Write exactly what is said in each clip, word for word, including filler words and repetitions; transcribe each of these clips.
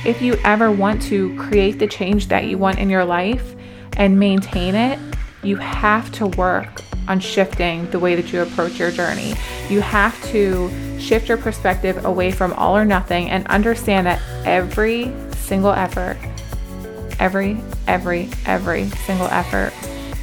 If you ever want to create the change that you want in your life and maintain it, you have to work on shifting the way that you approach your journey. You have to shift your perspective away from all or nothing and understand that every single effort, every, every, every single effort,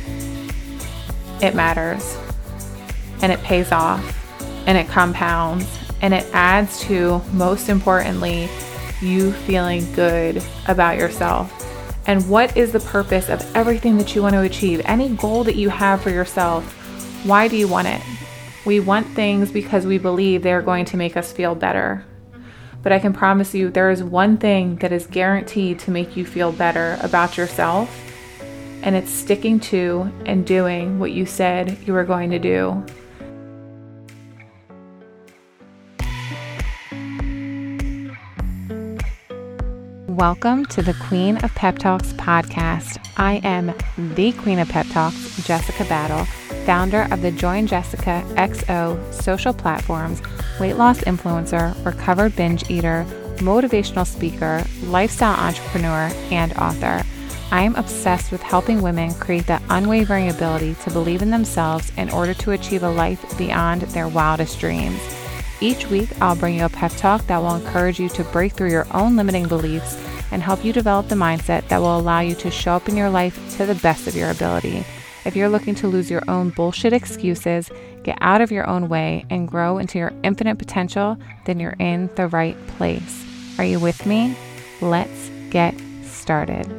it matters and it pays off and it compounds and it adds to, most importantly, you feeling good about yourself. And what is the purpose of everything that you want to achieve? Any goal that you have for yourself, why do you want it? We want things because we believe they're going to make us feel better. But I can promise you there is one thing that is guaranteed to make you feel better about yourself, and it's sticking to and doing what you said you were going to do. Welcome to the Queen of Pep Talks podcast. I am the Queen of Pep Talks, Jessica Battle, founder of the Join Jessica X O social platforms, weight loss influencer, recovered binge eater, motivational speaker, lifestyle entrepreneur, and author. I am obsessed with helping women create the unwavering ability to believe in themselves in order to achieve a life beyond their wildest dreams. Each week, I'll bring you a pep talk that will encourage you to break through your own limiting beliefs and help you develop the mindset that will allow you to show up in your life to the best of your ability. If you're looking to lose your own bullshit excuses, get out of your own way, and grow into your infinite potential, then you're in the right place. Are you with me? Let's get started.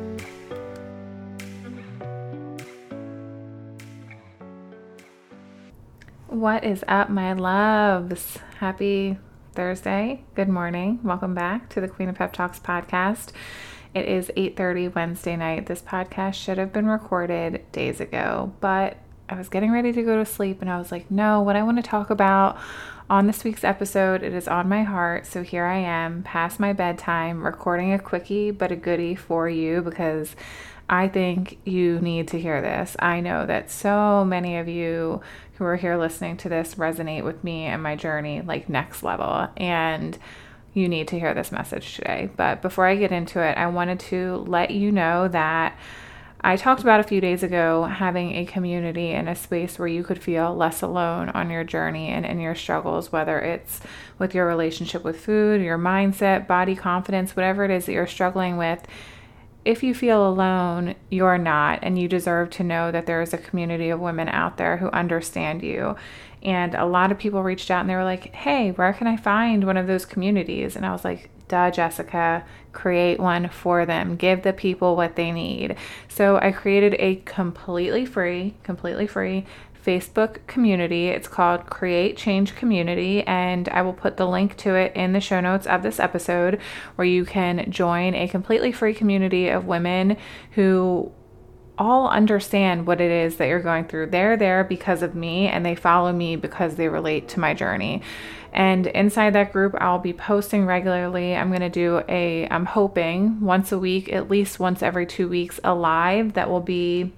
What is up, my loves? Happy Thursday. Good morning. Welcome back to the Queen of Pep Talks podcast. It is eight thirty Wednesday night. This podcast should have been recorded days ago, but I was getting ready to go to sleep and I was like, no, what I want to talk about on this week's episode, it is on my heart. So here I am, past my bedtime, recording a quickie, but a goodie for you because I think you need to hear this. I know that so many of you who are here listening to this resonate with me and my journey like next level, and you need to hear this message today. But before I get into it, I wanted to let you know that I talked about a few days ago having a community and a space where you could feel less alone on your journey and in your struggles, whether it's with your relationship with food, your mindset, body confidence, whatever it is that you're struggling with. If you feel alone, you're not, and you deserve to know that there is a community of women out there who understand you. And a lot of people reached out and they were like, hey, where can I find one of those communities? And I was like, duh, Jessica, create one for them. Give the people what they need. So I created a completely free, completely free Facebook community. It's called Create Change Community, and I will put the link to it in the show notes of this episode, where you can join a completely free community of women who all understand what it is that you're going through. They're there because of me, and they follow me because they relate to my journey. And inside that group, I'll be posting regularly. I'm going to do a, I'm hoping once a week, at least once every two weeks, a live that will be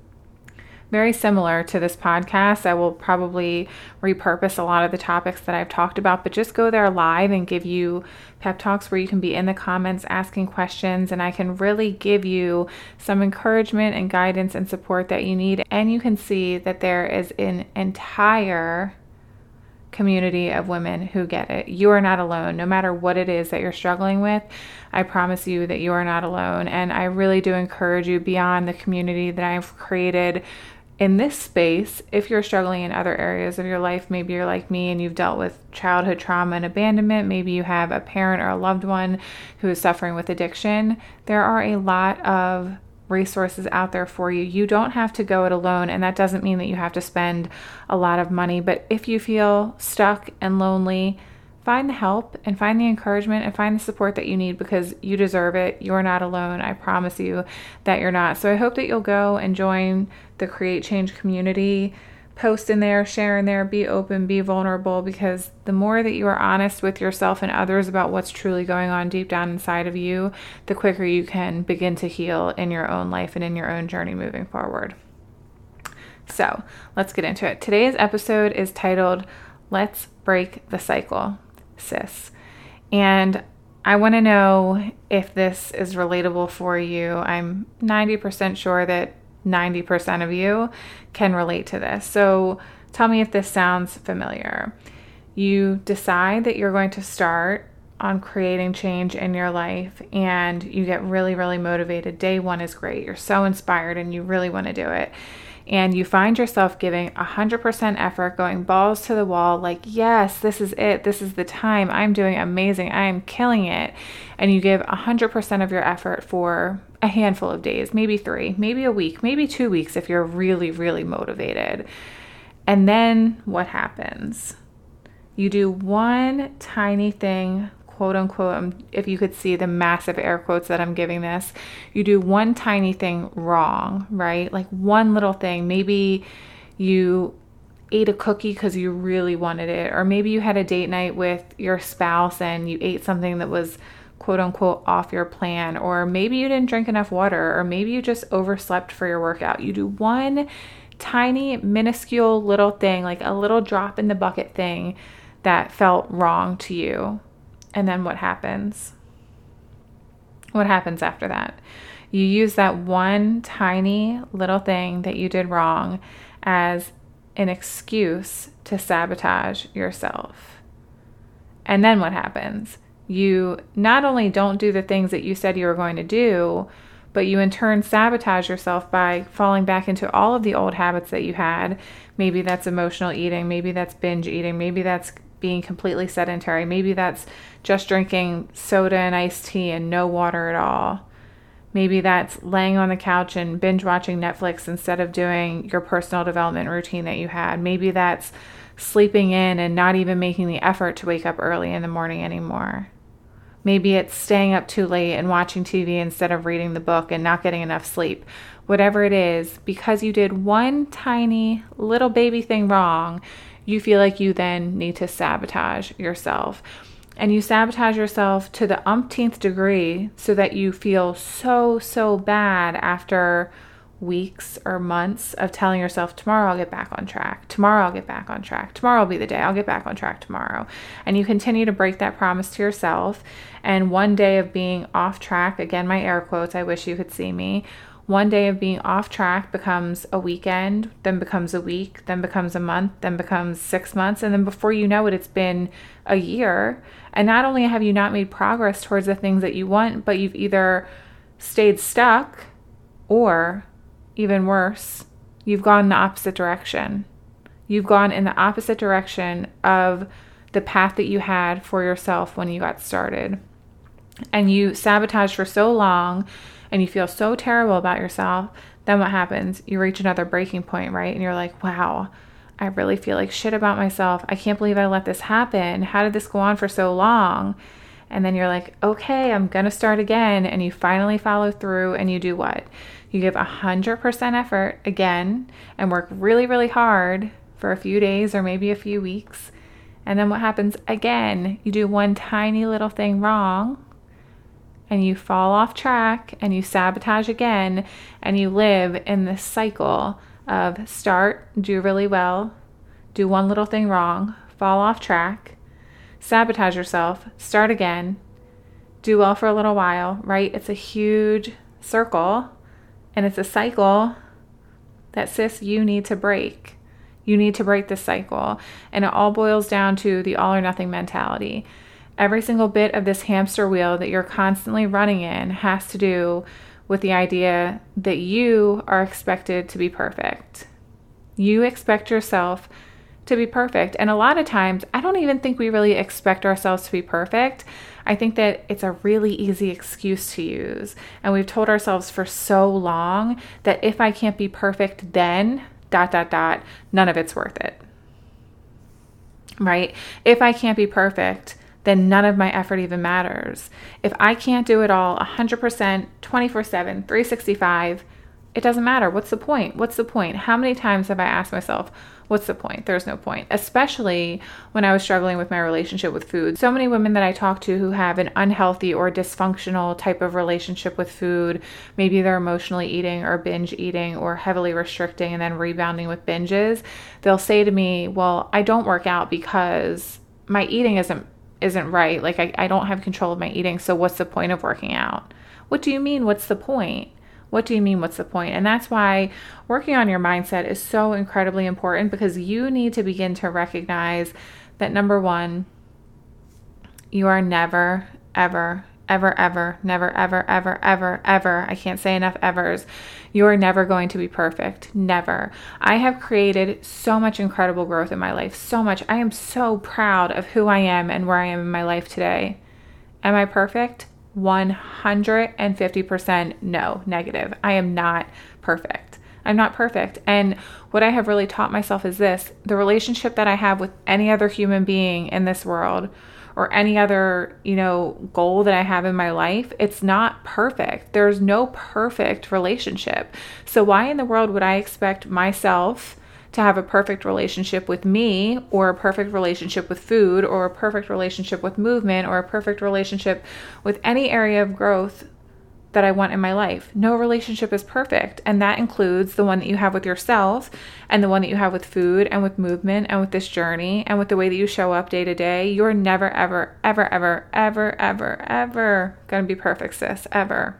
very similar to this podcast. I will probably repurpose a lot of the topics that I've talked about, but just go there live and give you pep talks where you can be in the comments asking questions, and I can really give you some encouragement and guidance and support that you need. And you can see that there is an entire community of women who get it. You are not alone. No matter what it is that you're struggling with, I promise you that you are not alone. And I really do encourage you, beyond the community that I've created in this space, if you're struggling in other areas of your life, maybe you're like me and you've dealt with childhood trauma and abandonment, maybe you have a parent or a loved one who is suffering with addiction, there are a lot of resources out there for you. You don't have to go it alone, and that doesn't mean that you have to spend a lot of money, but if you feel stuck and lonely, find the help and find the encouragement and find the support that you need, because you deserve it. You're not alone. I promise you that you're not. So I hope that you'll go and join the Create Change community. Post in there, share in there, be open, be vulnerable, because the more that you are honest with yourself and others about what's truly going on deep down inside of you, the quicker you can begin to heal in your own life and in your own journey moving forward. So let's get into it. Today's episode is titled, Let's Break the Cycle, Sis. And I want to know if this is relatable for you. I'm ninety percent sure that ninety percent of you can relate to this. So tell me if this sounds familiar. You decide that you're going to start on creating change in your life, and you get really, really motivated. Day one is great. You're so inspired and you really want to do it. And you find yourself giving one hundred percent effort, going balls to the wall, like, yes, this is it. This is the time. I'm doing amazing. I am killing it. And you give one hundred percent of your effort for a handful of days, maybe three, maybe a week, maybe two weeks if you're really, really motivated. And then what happens? You do one tiny thing, quote unquote, if you could see the massive air quotes that I'm giving this, you do one tiny thing wrong, right? Like one little thing. Maybe you ate a cookie because you really wanted it, or maybe you had a date night with your spouse and you ate something that was quote unquote off your plan, or maybe you didn't drink enough water, or maybe you just overslept for your workout. You do one tiny, minuscule little thing, like a little drop in the bucket thing that felt wrong to you. And then what happens? What happens after that? You use that one tiny little thing that you did wrong as an excuse to sabotage yourself. And then what happens? You not only don't do the things that you said you were going to do, but you in turn sabotage yourself by falling back into all of the old habits that you had. Maybe that's emotional eating. Maybe that's binge eating. Maybe that's being completely sedentary. Maybe that's just drinking soda and iced tea and no water at all. Maybe that's laying on the couch and binge watching Netflix instead of doing your personal development routine that you had. Maybe that's sleeping in and not even making the effort to wake up early in the morning anymore. Maybe it's staying up too late and watching T V instead of reading the book and not getting enough sleep. Whatever it is, because you did one tiny little baby thing wrong, you feel like you then need to sabotage yourself. And you sabotage yourself to the umpteenth degree so that you feel so, so bad after weeks or months of telling yourself, tomorrow I'll get back on track. Tomorrow I'll get back on track. Tomorrow will be the day. I'll get back on track tomorrow. And you continue to break that promise to yourself. And one day of being off track, again, my air quotes, I wish you could see me. One day of being off track becomes a weekend, then becomes a week, then becomes a month, then becomes six months. And then before you know it, it's been a year. And not only have you not made progress towards the things that you want, but you've either stayed stuck or, even worse, you've gone in the opposite direction. You've gone in the opposite direction of the path that you had for yourself when you got started. And you sabotage for so long and you feel so terrible about yourself. Then what happens? You reach another breaking point, right? And you're like, wow, I really feel like shit about myself. I can't believe I let this happen. How did this go on for so long? And then you're like, okay, I'm going to start again. And you finally follow through and you do what? You give one hundred percent effort again and work really, really hard for a few days or maybe a few weeks. And then what happens again? You do one tiny little thing wrong and you fall off track and you sabotage again and you live in this cycle of start, do really well, do one little thing wrong, fall off track, sabotage yourself, start again, do well for a little while, right? It's a huge circle and it's a cycle that, sis, you need to break. You need to break this cycle. And it all boils down to the all or nothing mentality. Every single bit of this hamster wheel that you're constantly running in has to do with the idea that you are expected to be perfect. You expect yourself to be perfect. And a lot of times, I don't even think we really expect ourselves to be perfect. I think that it's a really easy excuse to use. And we've told ourselves for so long that if I can't be perfect, then dot, dot, dot, none of it's worth it. Right? If I can't be perfect, then none of my effort even matters. If I can't do it all one hundred percent, twenty-four seven, three sixty-five, it doesn't matter. What's the point? What's the point? How many times have I asked myself, what's the point? There's no point. Especially when I was struggling with my relationship with food. So many women that I talk to who have an unhealthy or dysfunctional type of relationship with food, maybe they're emotionally eating or binge eating or heavily restricting and then rebounding with binges, they'll say to me, well, I don't work out because my eating isn't isn't right. Like I, I don't have control of my eating. So what's the point of working out? What do you mean? What's the point? What do you mean? What's the point? And that's why working on your mindset is so incredibly important, because you need to begin to recognize that, number one, you are never, ever, ever, ever, never, ever, ever, ever, ever. I can't say enough evers. You are never going to be perfect. Never. I have created so much incredible growth in my life. So much. I am so proud of who I am and where I am in my life today. Am I perfect? one hundred fifty percent no, negative. I am not perfect. I'm not perfect. And what I have really taught myself is this: the relationship that I have with any other human being in this world, or any other, you know, goal that I have in my life, it's not perfect. There's no perfect relationship. So why in the world would I expect myself to have a perfect relationship with me, or a perfect relationship with food, or a perfect relationship with movement, or a perfect relationship with any area of growth that I want in my life? No relationship is perfect. And that includes the one that you have with yourself, and the one that you have with food, and with movement, and with this journey, and with the way that you show up day to day. You're never, ever, ever, ever, ever, ever, ever going to be perfect, sis, ever.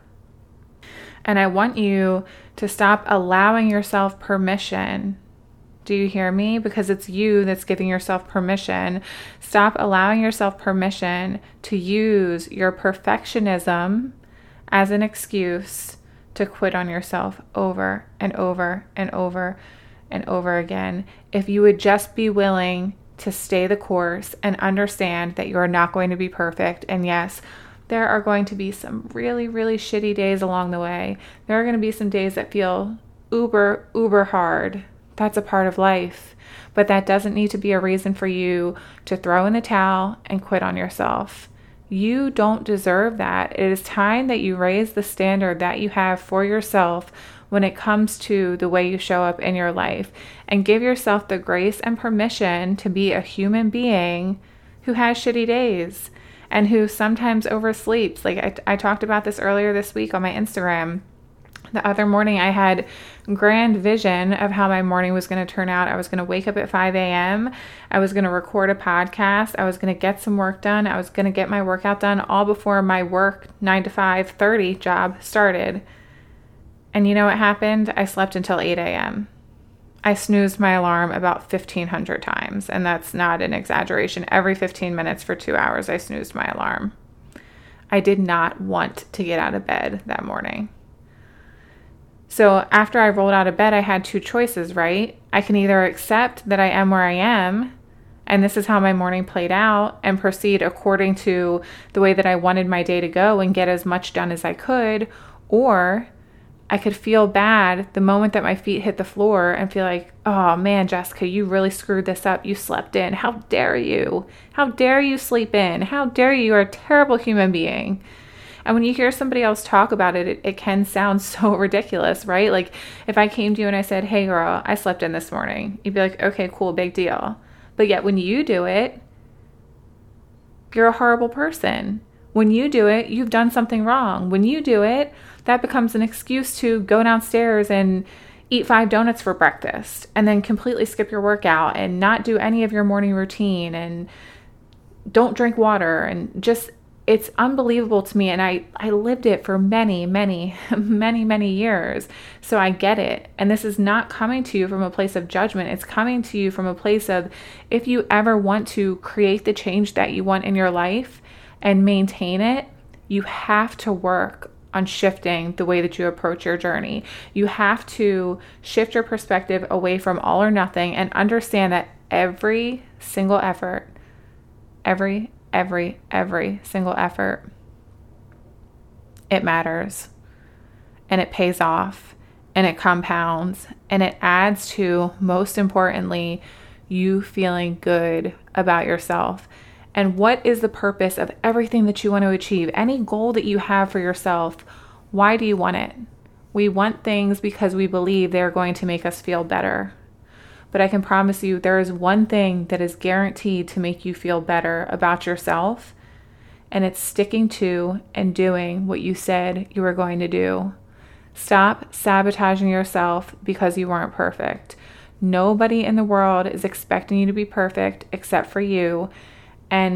And I want you to stop allowing yourself permission. Do you hear me? Because it's you that's giving yourself permission. Stop allowing yourself permission to use your perfectionism as an excuse to quit on yourself over and over and over and over again. If you would just be willing to stay the course and understand that you're not going to be perfect. And yes, there are going to be some really, really shitty days along the way. There are going to be some days that feel uber, uber hard. That's a part of life. But that doesn't need to be a reason for you to throw in the towel and quit on yourself. You don't deserve that. It is time that you raise the standard that you have for yourself when it comes to the way you show up in your life, and give yourself the grace and permission to be a human being who has shitty days and who sometimes oversleeps. Like I, I talked about this earlier this week on my Instagram. The other morning I had grand vision of how my morning was going to turn out. I was going to wake up at five a.m. I was going to record a podcast. I was going to get some work done. I was going to get my workout done all before my work nine to five thirty job started. And you know what happened? I slept until eight a.m. I snoozed my alarm about fifteen hundred times. And that's not an exaggeration. Every fifteen minutes for two hours, I snoozed my alarm. I did not want to get out of bed that morning. So after I rolled out of bed, I had two choices, right? I can either accept that I am where I am, and this is how my morning played out, and proceed according to the way that I wanted my day to go and get as much done as I could, or I could feel bad the moment that my feet hit the floor and feel like, oh man, Jessica, you really screwed this up. You slept in. How dare you? How dare you sleep in? How dare you? You're a terrible human being. And when you hear somebody else talk about it, it, it can sound so ridiculous, right? Like if I came to you and I said, hey girl, I slept in this morning, you'd be like, okay, cool, big deal. But yet when you do it, you're a horrible person. When you do it, you've done something wrong. When you do it, that becomes an excuse to go downstairs and eat five donuts for breakfast and then completely skip your workout and not do any of your morning routine and don't drink water, and just, it's unbelievable to me. And I, I lived it for many, many, many, many years. So I get it. And this is not coming to you from a place of judgment. It's coming to you from a place of, if you ever want to create the change that you want in your life and maintain it, you have to work on shifting the way that you approach your journey. You have to shift your perspective away from all or nothing and understand that every single effort, every Every, every single effort, it matters, and it pays off, and it compounds, and it adds to, most importantly, you feeling good about yourself. And what is the purpose of everything that you want to achieve? Any goal that you have for yourself, why do you want it? We want things because we believe they're going to make us feel better. But I can promise you there is one thing that is guaranteed to make you feel better about yourself, and it's sticking to and doing what you said you were going to do. Stop sabotaging yourself because you weren't perfect. Nobody in the world is expecting you to be perfect except for you. And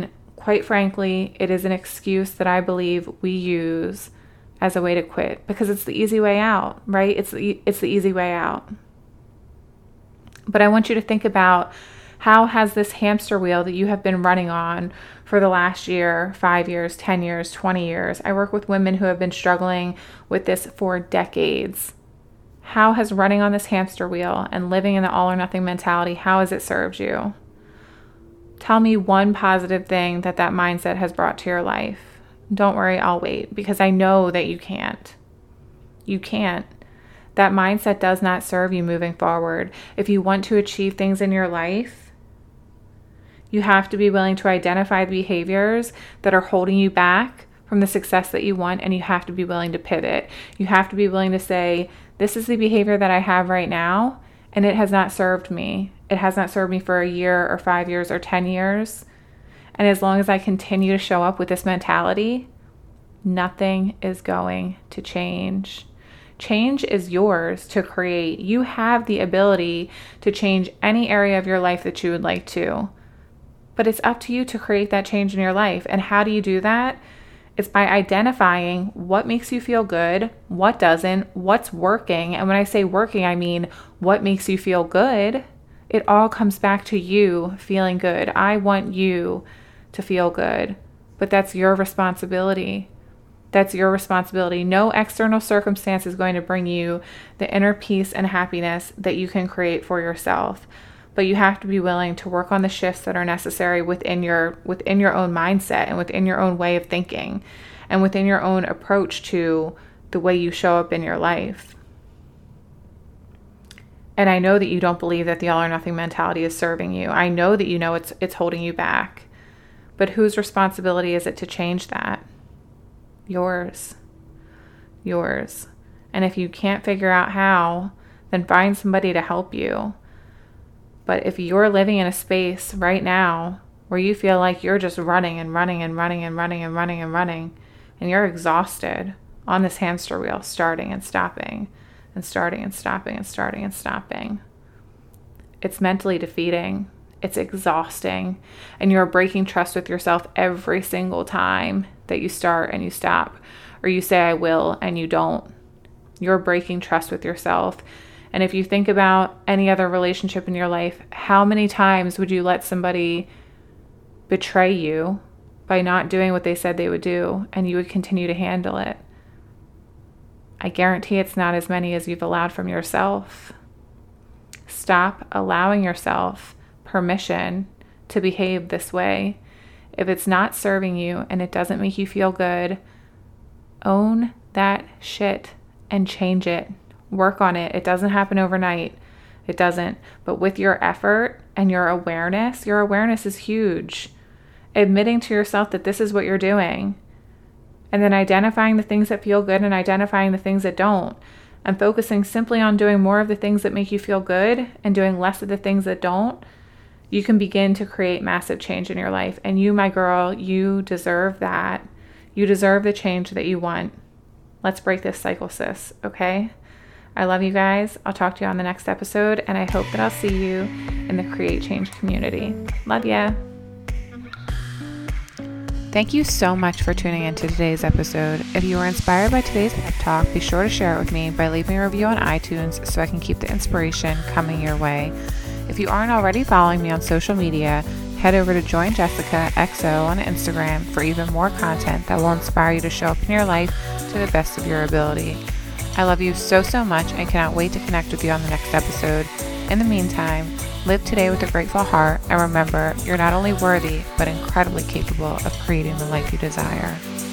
quite frankly, it is an excuse that I believe we use as a way to quit because it's the easy way out, right? It's the, it's the easy way out. But I want you to think about, how has this hamster wheel that you have been running on for the last year, five years, ten years, twenty years? I work with women who have been struggling with this for decades. How has running on this hamster wheel and living in the all or nothing mentality, how has it served you? Tell me one positive thing that that mindset has brought to your life. Don't worry, I'll wait, because I know that you can't. You can't. That mindset does not serve you moving forward. If you want to achieve things in your life, you have to be willing to identify the behaviors that are holding you back from the success that you want, and you have to be willing to pivot. You have to be willing to say, this is the behavior that I have right now, and it has not served me. It has not served me for a year or five years or ten years. And as long as I continue to show up with this mentality, nothing is going to change. Change is yours to create. You have the ability to change any area of your life that you would like to. But it's up to you to create that change in your life. And how do you do that? It's by identifying what makes you feel good, what doesn't, what's working. And when I say working, I mean what makes you feel good. It all comes back to you feeling good. I want you to feel good, but that's your responsibility. That's your responsibility. No external circumstance is going to bring you the inner peace and happiness that you can create for yourself. But you have to be willing to work on the shifts that are necessary within your within your own mindset and within your own way of thinking and within your own approach to the way you show up in your life. And I know that you don't believe that the all or nothing mentality is serving you. I know that you know it's it's holding you back. But whose responsibility is it to change that? Yours. Yours. And if you can't figure out how, then find somebody to help you. But if you're living in a space right now where you feel like you're just running and running and running and running and running and running, and you're exhausted on this hamster wheel, starting and stopping and starting and stopping and starting and stopping, it's mentally defeating. It's exhausting. And you're breaking trust with yourself every single time that you start and you stop, or you say, I will, and you don't. You're breaking trust with yourself. And if you think about any other relationship in your life, how many times would you let somebody betray you by not doing what they said they would do, and you would continue to handle it? I guarantee it's not as many as you've allowed from yourself. Stop allowing yourself permission to behave this way. If it's not serving you and it doesn't make you feel good, own that shit and change it. Work on it. It doesn't happen overnight. It doesn't. But with your effort and your awareness, your awareness is huge. Admitting to yourself that this is what you're doing, and then identifying the things that feel good and identifying the things that don't, and focusing simply on doing more of the things that make you feel good and doing less of the things that don't, you can begin to create massive change in your life. And you, my girl, you deserve that. You deserve the change that you want. Let's break this cycle, sis, okay? I love you guys. I'll talk to you on the next episode, and I hope that I'll see you in the Create Change community. Love ya. Thank you so much for tuning into today's episode. If you were inspired by today's pep talk, be sure to share it with me by leaving a review on iTunes so I can keep the inspiration coming your way. If you aren't already following me on social media, head over to Join Jessica X O on Instagram for even more content that will inspire you to show up in your life to the best of your ability. I love you so, so much and cannot wait to connect with you on the next episode. In the meantime, live today with a grateful heart, and remember, you're not only worthy, but incredibly capable of creating the life you desire.